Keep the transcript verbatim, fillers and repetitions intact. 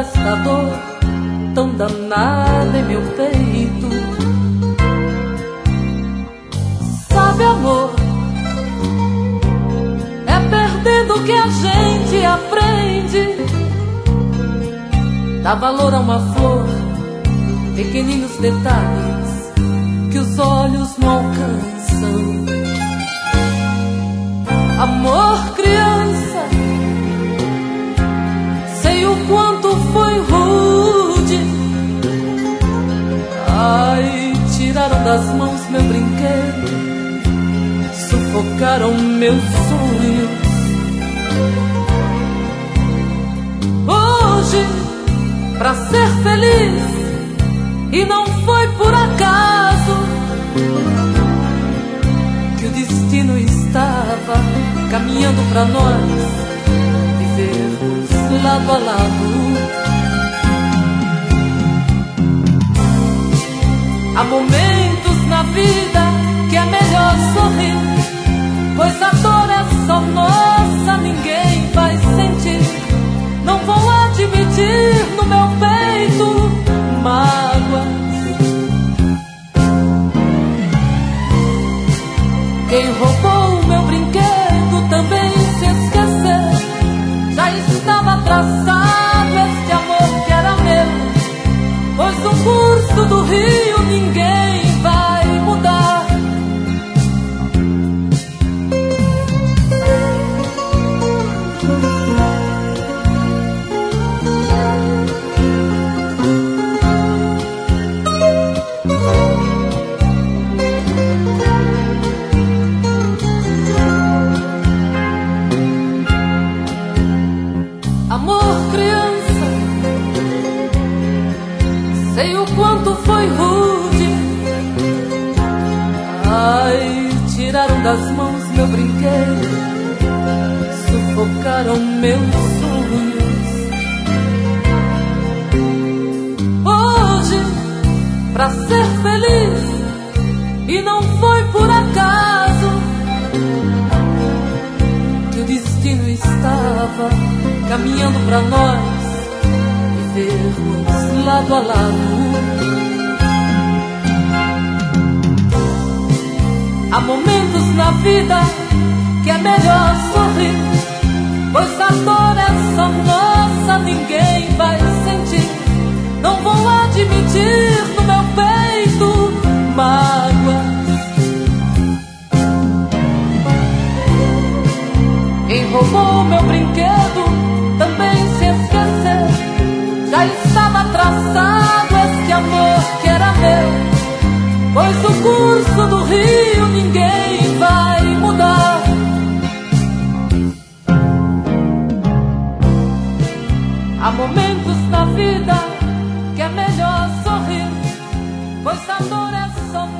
esta dor tão danada em meu peito. Sabe, amor, é perdendo que a gente aprende. Dá valor a uma flor, pequeninos detalhes que os olhos não alcançam. Amor, criança, sei o quanto foi rude. Ai, tiraram das mãos meu brinquedo, sufocaram meus sonhos. Hoje, pra ser feliz, e não foi por acaso que o destino estava caminhando pra nós vivermos lado a lado. Há momentos na vida que é melhor sorrir, pois a dor é só nossa, ninguém vai sentir. Não vou admitir no meu peito mágoas. Quem roubou meu brinquedo também se esqueceu. Já estava traçado este amor que era meu, pois no curso do rio ninguém vai mudar. Sei o quanto foi rude. Ai, tiraram das mãos meu brinquedo, sufocaram meus sonhos. Hoje, pra ser feliz, e não foi por acaso que o destino estava caminhando pra nós vivermos lado a lado. Há momentos na vida que é melhor sorrir, pois a dor é só nossa, ninguém vai sentir. Não vou admitir no meu peito mágoas. Quem roubou meu brinquedo também se esqueceu. Já estava traçado este amor que era meu, pois o curso do rio ninguém vai mudar. Há momentos na vida que é melhor sorrir, pois a dor é só